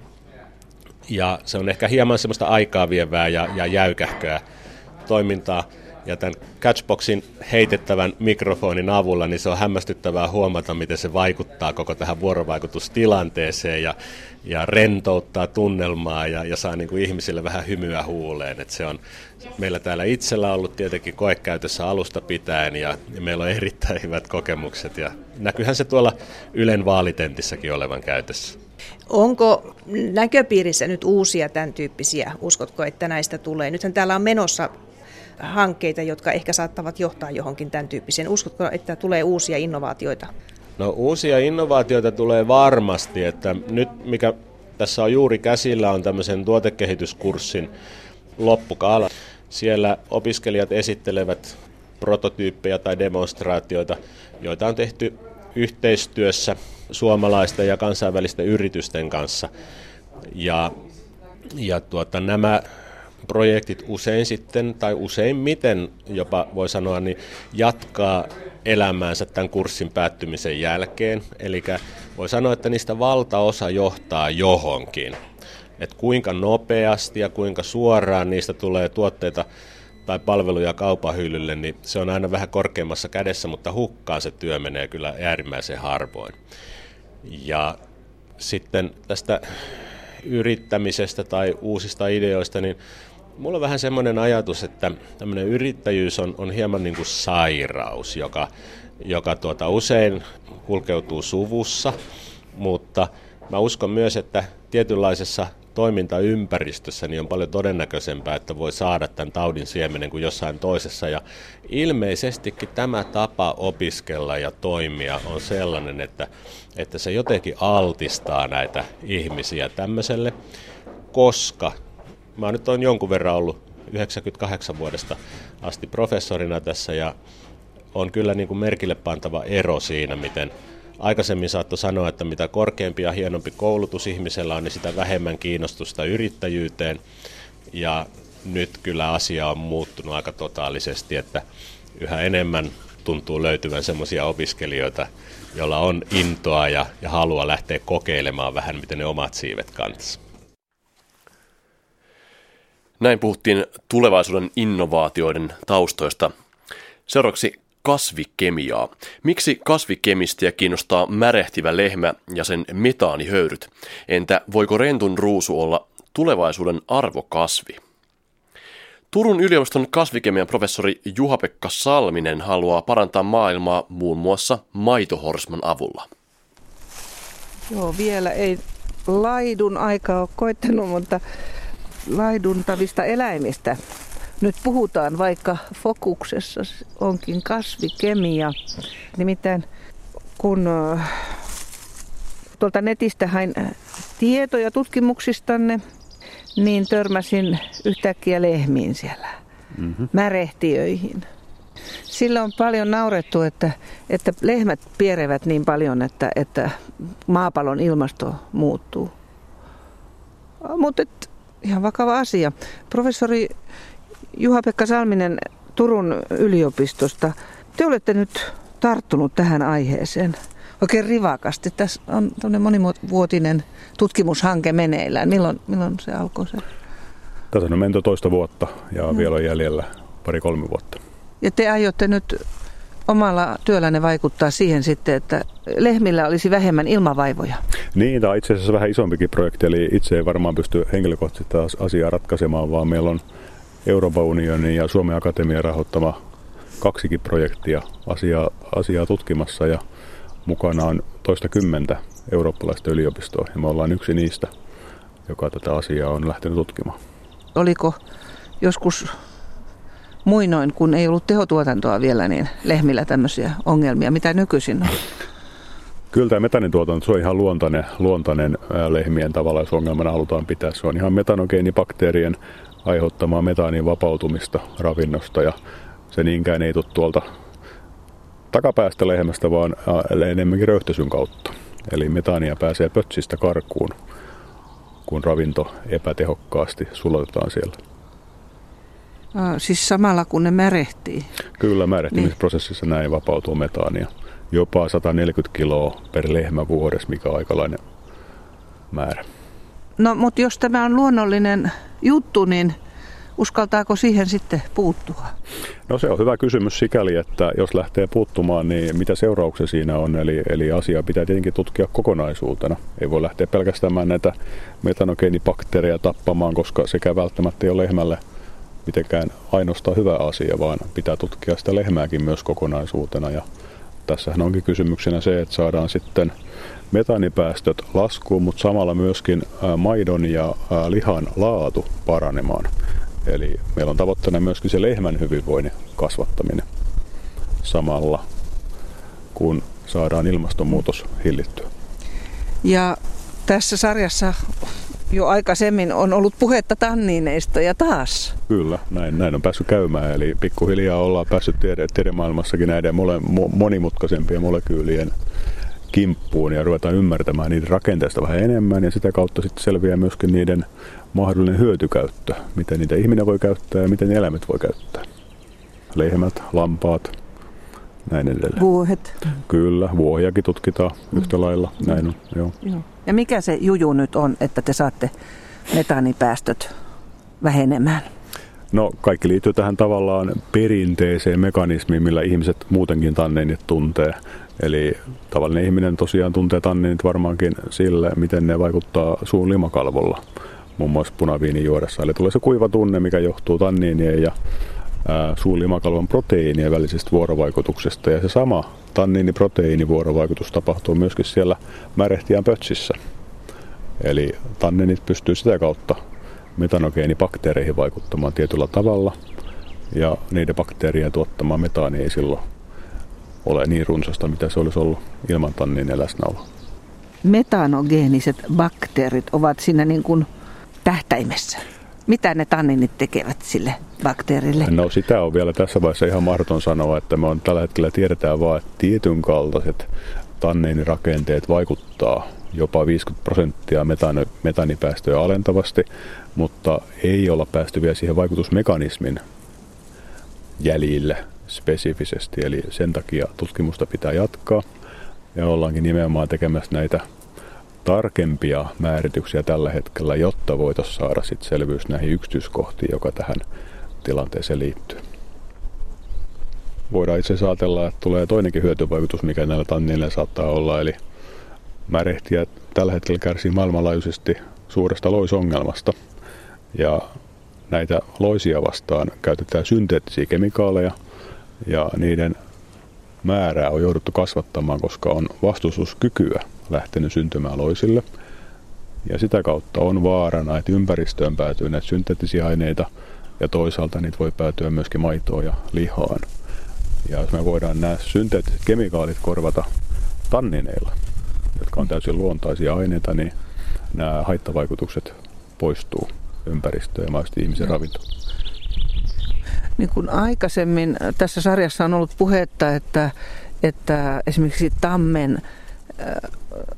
Ja se on ehkä hieman semmoista aikaa vievää ja, ja jäykähköä toimintaa. Ja tämän Catchboxin heitettävän mikrofonin avulla niin se on hämmästyttävää huomata, miten se vaikuttaa koko tähän vuorovaikutustilanteeseen ja, ja rentouttaa tunnelmaa ja, ja saa niin kuin ihmisille vähän hymyä huuleen. Et se on meillä täällä itsellä ollut tietenkin koekäytössä alusta pitäen ja, ja meillä on erittäin hyvät kokemukset. Ja näkyyhän se tuolla Ylen vaalitentissäkin olevan käytössä. Onko näköpiirissä nyt uusia tämän tyyppisiä? Uskotko, että näistä tulee? Nythän täällä on menossa hankkeita, jotka ehkä saattavat johtaa johonkin tämän tyyppiseen. Uskotko, että tulee uusia innovaatioita? No uusia innovaatioita tulee varmasti, että nyt mikä tässä on juuri käsillä on tämmöisen tuotekehityskurssin loppukaala. Siellä opiskelijat esittelevät prototyyppejä tai demonstraatioita, joita on tehty yhteistyössä suomalaisten ja kansainvälisten yritysten kanssa. Ja, ja tuota, nämä projektit usein sitten, tai useimmiten jopa voi sanoa, niin jatkaa elämäänsä tämän kurssin päättymisen jälkeen. Eli voi sanoa, että niistä valtaosa johtaa johonkin. Että kuinka nopeasti ja kuinka suoraan niistä tulee tuotteita tai palveluja kaupan hyllylle, niin se on aina vähän korkeammassa kädessä, mutta hukkaan se työ menee kyllä äärimmäisen harvoin. Ja sitten tästä yrittämisestä tai uusista ideoista, niin mulla on vähän semmoinen ajatus, että tämmöinen yrittäjyys on, on hieman niin kuin sairaus, joka, joka tuota usein kulkeutuu suvussa, mutta mä uskon myös, että tietynlaisessa toimintaympäristössä niin on paljon todennäköisempää, että voi saada tämän taudin siemenen kuin jossain toisessa. Ja ilmeisestikin tämä tapa opiskella ja toimia on sellainen, että, että se jotenkin altistaa näitä ihmisiä tämmöiselle, koska mä nyt olen jonkun verran ollut yhdeksänkymmentäkahdeksan vuodesta asti professorina tässä ja on kyllä niin kuin merkille pantava ero siinä, miten aikaisemmin saattoi sanoa, että mitä korkeampi ja hienompi koulutus ihmisellä on, niin sitä vähemmän kiinnostusta yrittäjyyteen. Ja nyt kyllä asia on muuttunut aika totaalisesti, että yhä enemmän tuntuu löytyvän semmoisia opiskelijoita, joilla on intoa ja, ja halua lähteä kokeilemaan vähän, miten ne omat siivet kantaisi. Näin puhuttiin tulevaisuuden innovaatioiden taustoista. Seuraavaksi kasvikemiaa. Miksi kasvikemistiä kiinnostaa märehtivä lehmä ja sen metaanihöyryt? Entä voiko rentun ruusu olla tulevaisuuden arvokasvi? Turun yliopiston kasvikemian professori Juha-Pekka Salminen haluaa parantaa maailmaa muun muassa maitohorsman avulla. Joo, vielä ei laidun aika ole koittanut, mutta laiduntavista eläimistä nyt puhutaan, vaikka fokuksessa onkin kasvikemia. Nimittäin kun tuolta netistä hain tietoja tutkimuksistanne, niin törmäsin yhtäkkiä lehmiin siellä, mm-hmm. märehtiöihin. Sillä on paljon naurettu, että, että lehmät pierevät niin paljon, että, että maapallon ilmasto muuttuu. Mutta ihan vakava asia. Professori Juha-Pekka Salminen Turun yliopistosta, te olette nyt tarttunut tähän aiheeseen oikein rivakasti. Tässä on tämmöinen monivuotinen tutkimushanke meneillään. Milloin, milloin se alkoi se? Tässä on menty toista vuotta ja no. vielä on jäljellä pari-kolme vuotta. Ja te aiotte nyt omalla työllänne vaikuttaa siihen sitten, että lehmillä olisi vähemmän ilmavaivoja? Niin, tämä on itse asiassa vähän isompikin projekti, eli itse ei varmaan pysty henkilökohtaisesti asiaa ratkaisemaan, vaan meillä on Euroopan unionin ja Suomen Akatemian rahoittama kaksikin projektia asiaa, asiaa tutkimassa, ja mukana on toista kymmentä eurooppalaista yliopistoa, ja me ollaan yksi niistä, joka tätä asiaa on lähtenyt tutkimaan. Oliko joskus muinoin, kun ei ollut tehotuotantoa vielä, niin lehmillä tämmöisiä ongelmia, mitä nykyisin on? Kyllä tämä metanituotanto, se on ihan luontainen, luontainen lehmien tavalla, jos ongelmana halutaan pitää. Se on ihan metanogeenibakteerien aiheuttamaa metaanin vapautumista ravinnosta, ja se niinkään ei tule tuolta takapäästä lehmästä, vaan enemmänkin röyhtäisyn kautta. Eli metaania pääsee pötsistä karkuun, kun ravinto epätehokkaasti sulatetaan siellä. Siis samalla kun ne märehtii? Kyllä, märehtimisprosessissa niin. Näin vapautuu metaania. Jopa sata neljäkymmentä kiloa per lehmä vuodessa, mikä on aikalainen määrä. No, mutta jos tämä on luonnollinen juttu, niin uskaltaako siihen sitten puuttua? No se on hyvä kysymys sikäli, että jos lähtee puuttumaan, niin mitä seurauksia siinä on? Eli, eli asiaa pitää tietenkin tutkia kokonaisuutena. Ei voi lähteä pelkästään näitä metanogeenibakteereja tappamaan, koska sekä välttämättä ei ole lehmälle mitenkään ainoastaan hyvä asia, vaan pitää tutkia sitä lehmääkin myös kokonaisuutena. Ja tässähän onkin kysymyksenä se, että saadaan sitten metaanipäästöt laskuun, mutta samalla myöskin maidon ja lihan laatu paranemaan. Eli meillä on tavoitteena myöskin se lehmän hyvinvoinnin kasvattaminen samalla, kun saadaan ilmastonmuutos hillittyä. Ja tässä sarjassa jo aikaisemmin on ollut puhetta tanniineista ja taas. Kyllä, näin, näin on päässyt käymään. Eli pikkuhiljaa ollaan päässyt tiede, tiedemaailmassakin näiden mole, monimutkaisempien molekyylien kimppuun ja ruvetaan ymmärtämään niiden rakenteesta vähän enemmän, ja sitä kautta sitten selviää myöskin niiden mahdollinen hyötykäyttö, miten niitä ihminen voi käyttää ja miten eläimet voi käyttää. Lehmät, lampaat, näin edelleen. Vuohet. Kyllä, vuohiakin tutkitaan mm. yhtä lailla, näin on. Joo. Joo. Ja mikä se juju nyt on, että te saatte metaanipäästöt vähenemään? No, kaikki liittyy tähän tavallaan perinteiseen mekanismiin, millä ihmiset muutenkin tanneenit tuntee. Eli tavallinen ihminen tosiaan tuntee tanneenit varmaankin sille, miten ne vaikuttaa suun limakalvolla, muun muassa punaviinin juodessa. Eli tulee se kuiva tunne, mikä johtuu tanniinien ja ää, suun limakalvon proteiinien välisestä vuorovaikutuksesta. Ja se sama tanniini-proteiinivuorovaikutus tapahtuu myöskin siellä märehtijän pötsissä. Eli tanneenit pystyy sitä kautta metanogeenibakteereihin vaikuttamaan tietyllä tavalla, ja niiden bakteerien tuottama metaani ei silloin ole niin runsasta, mitä se olisi ollut ilman tanniinien läsnäoloa. Metanogeeniset bakteerit ovat siinä niin kuin tähtäimessä. Mitä ne tanniinit tekevät sille bakteerille? No, sitä on vielä tässä vaiheessa ihan mahdoton sanoa, että me on tällä hetkellä tiedetään vaan, että tietyn kaltaiset tanniinirakenteet vaikuttaa jopa viisikymmentä prosenttia metaanipäästöjä alentavasti, mutta ei olla päästy vielä siihen vaikutusmekanismin jäljille spesifisesti. Eli sen takia tutkimusta pitää jatkaa, ja ollaankin nimenomaan tekemässä näitä tarkempia määrityksiä tällä hetkellä, jotta voitaisiin saada sit selvyys näihin yksityiskohtiin, joka tähän tilanteeseen liittyy. Voidaan itse asiassa ajatella, että tulee toinenkin hyötyvaikutus, mikä näillä tannineilla saattaa olla, eli märehtijät tällä hetkellä kärsii maailmanlaajuisesti suuresta loisongelmasta, ja näitä loisia vastaan käytetään synteettisiä kemikaaleja, ja niiden määrää on jouduttu kasvattamaan, koska on vastustuskykyä lähtenyt syntymään loisille, ja sitä kautta on vaarana, että ympäristöön päätyy näitä synteettisiä aineita, ja toisaalta niitä voi päätyä myöskin maitoon ja lihaan. Ja jos me voidaan nämä synteettiset kemikaalit korvata tannineilla, jotka on täysin luontaisia aineita, niin nämä haittavaikutukset poistuu ympäristöön ja mahdollisesti ihmisen ravintoon. Niin kuin aikaisemmin tässä sarjassa on ollut puhetta, että, että esimerkiksi tammen äh,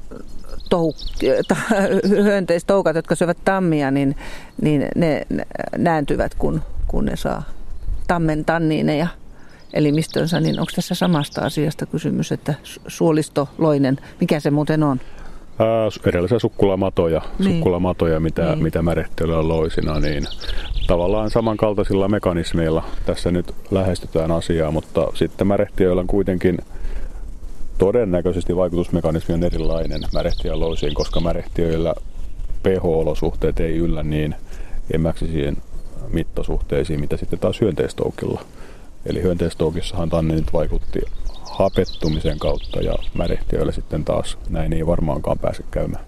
touk- ta, hyönteistoukat, jotka syövät tammia, niin, niin ne nääntyvät, kun, kun ne saa tammen tanniineja elimistönsä. Niin onko tässä samasta asiasta kysymys, että suolistoloinen, mikä se muuten on? Ää, erilaisia sukkulamatoja, niin. sukkulamatoja mitä, niin. mitä märehtiöillä on loisina, niin tavallaan samankaltaisilla mekanismeilla tässä nyt lähestytään asiaa, mutta sitten märehtiöillä on kuitenkin todennäköisesti vaikutusmekanismi on erilainen märehtiöloisiin, koska märehtiöillä pH-olosuhteet ei yllä niin emäksisiin mittasuhteisiin, mitä sitten taas hyönteistoukilla. Eli hyönteistoukissahan tanninit vaikutti hapettumisen kautta ja märehtiöillä sitten taas näin ei varmaankaan pääse käymään.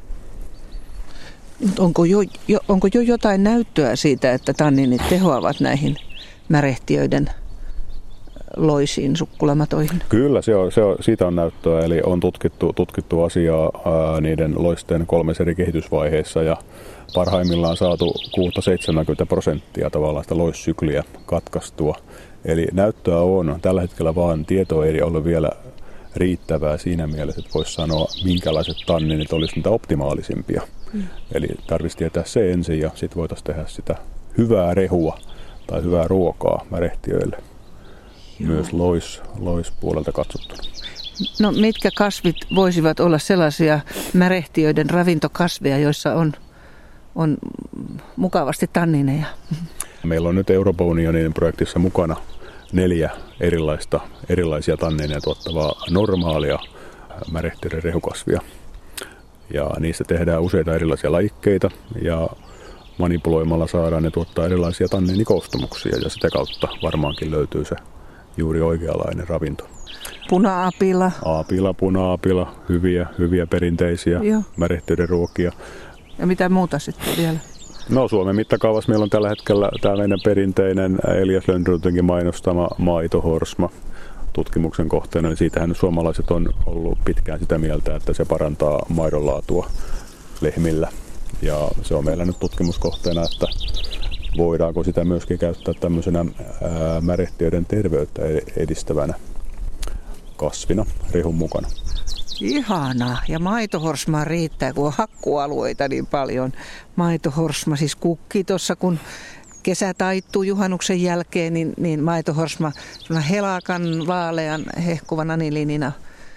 Onko jo, jo, onko jo jotain näyttöä siitä, että tanninit tehoavat näihin märehtiöiden loisiin sukkulamatoihin? Kyllä, se on, se on, siitä on näyttöä, eli on tutkittu, tutkittu asiaa ää, niiden loisten kolmessa eri kehitysvaiheessa ja parhaimmillaan saatu kuusi seitsemänkymmentä prosenttia tavallaan sitä loissykliä katkaistua. Eli näyttöä on, tällä hetkellä vaan tieto ei ole vielä riittävää siinä mielessä, että voisi sanoa, minkälaiset tanninit olisi niitä optimaalisimpia. Mm. Eli tarvitsisi tietää se ensin ja sitten voitaisiin tehdä sitä hyvää rehua tai hyvää ruokaa märehtiöille. Joo. Myös lois, loispuolelta katsottuna. No mitkä kasvit voisivat olla sellaisia märehtiöiden ravintokasveja, joissa on, on mukavasti tannineja? Meillä on nyt Euroopan unionin projektissa mukana neljä erilaista, erilaisia tannineja tuottavaa normaalia märehtiöiden rehukasvia. Ja niistä tehdään useita erilaisia lajikkeita ja manipuloimalla saadaan ne tuottaa erilaisia tanniinikoostumuksia ja sitä kautta varmaankin löytyy se juuri oikeanlainen ravinto. Puna-apila. Apila, puna-apila, hyviä, hyviä perinteisiä märehtiöiden ruokia. Ja mitä muuta sitten vielä? No Suomen mittakaavassa meillä on tällä hetkellä tämä meidän perinteinen Elias Lönnrotenkin mainostama maitohorsma tutkimuksen kohteena. Eli siitähän suomalaiset on ollut pitkään sitä mieltä, että se parantaa maidonlaatua lehmillä. Ja se on meillä nyt tutkimuskohteena, että voidaanko sitä myöskin käyttää tämmöisenä ää, märehtiöiden terveyttä edistävänä kasvina rehun mukana. Ihanaa. Ja maitohorsmaa riittää, kun on hakkualueita niin paljon. Maitohorsma siis kukkii tuossa, kun kesä taittuu juhannuksen jälkeen, niin, niin maitohorsma helakan, vaalean, hehkuvan aniliinina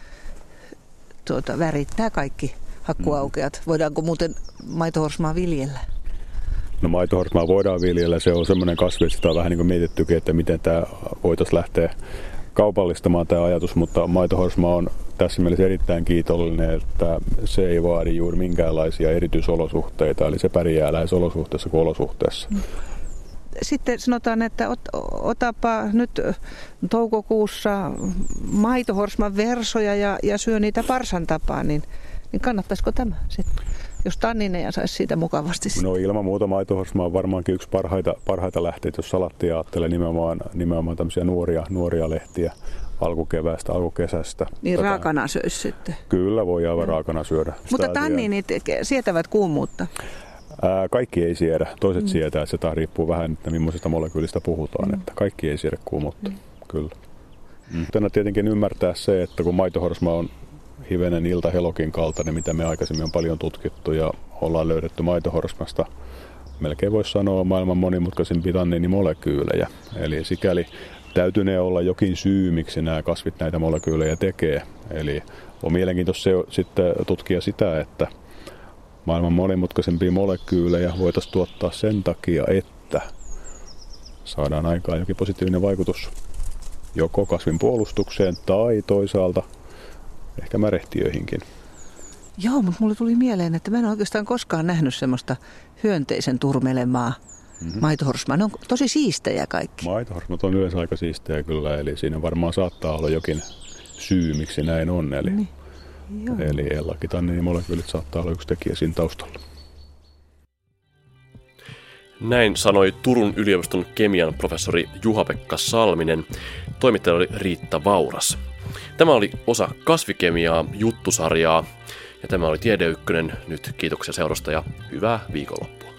tuota, värittää kaikki hakkuaukeat. Voidaanko muuten maitohorsmaa viljellä? No maitohorsmaa voidaan viljellä. Se on semmoinen kasvi, että sitä on vähän niin kuin mietittykin, että miten tämä voitaisiin lähteä kaupallistamaan tämä ajatus, mutta maitohorsma on tässä mielessä erittäin kiitollinen, että se ei vaadi juuri minkäänlaisia erityisolosuhteita, eli se pärjää lähes olosuhteessa kuin olosuhteessa. Sitten sanotaan, että ot, otapa nyt toukokuussa maitohorsman versoja ja, ja syö niitä parsan tapaan, niin, niin kannattaisiko tämä sitten? Jos tannineja saisi siitä mukavasti. No ilman muuta maitohorsma on varmaankin yksi parhaita, parhaita lähteitä, jos salattia ajattelee nimenomaan, nimenomaan tämmöisiä nuoria, nuoria lehtiä alkukeväästä, alkukesästä. Niin Tätä... raakana söisi sitten? Kyllä, voi aivan raakana syödä. Mutta tanninit sietävät kuumuutta? Ää, kaikki ei siedä. Toiset mm. sietää, että se taas riippuu vähän, että millaisista molekyylistä puhutaan. Mm. Että kaikki ei siedä kuumuutta, mm. kyllä. Mm. Tänä tietenkin ymmärtää se, että kun maitohorsma on hivenen iltahelokin kaltainen, mitä me aikaisemmin on paljon tutkittu ja ollaan löydetty maitohorsmasta, melkein voisi sanoa maailman monimutkaisimpia tanniinimolekyylejä. Eli sikäli täytyy ne olla jokin syy, miksi nämä kasvit näitä molekyylejä tekee. Eli on mielenkiintoista se, sitten tutkia sitä, että maailman monimutkaisempia molekyylejä voitaisiin tuottaa sen takia, että saadaan aikaan jokin positiivinen vaikutus joko kasvin puolustukseen tai toisaalta ehkä märehtiöihinkin. Joo, mutta mulle tuli mieleen, että mä en oikeastaan koskaan nähnyt semmoista hyönteisen turmelemaa mm-hmm. maitohorsmaa. Ne on tosi siistejä kaikki. Maitohorsmat on yleensä aika siistejä kyllä, eli siinä varmaan saattaa olla jokin syy, miksi näin on. Eli, niin. eli L-akitanniinimolekyylit saattaa olla yksi tekijä siinä taustalla. Näin sanoi Turun yliopiston kemian professori Juha-Pekka Salminen. Toimittaja oli Riitta Vauras. Tämä oli osa kasvikemiaa juttusarjaa ja tämä oli Tiede Ykkönen. Nyt kiitoksia seurasta ja hyvää viikonloppua.